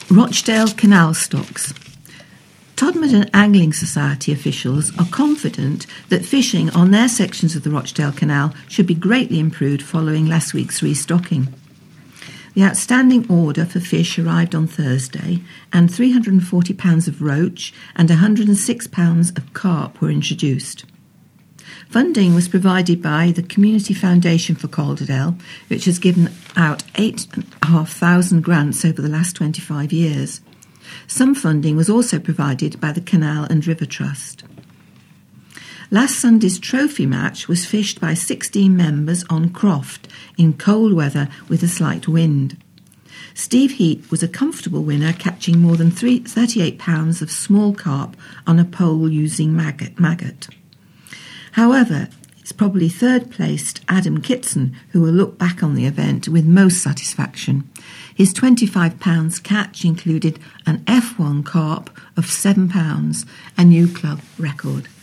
Rochdale Canal stocks. Todmorden Angling Society officials are confident that fishing on their sections of the Rochdale Canal should be greatly improved following last week's restocking. The outstanding order for fish arrived on Thursday, and £340 of roach and £106 of carp were introduced. Funding was provided by the Community Foundation for Calderdale, which has given out 8,500 grants over the last 25 years. Some funding was also provided by the Canal and River Trust. Last Sunday's trophy match was fished by 16 members on Croft in cold weather with a slight wind. Steve Heat was a comfortable winner, catching more than 38 pounds of small carp on a pole using maggot. However, it's probably third-placed Adam Kitson who will look back on the event with most satisfaction. His £25 catch included an F1 carp of £7, a new club record.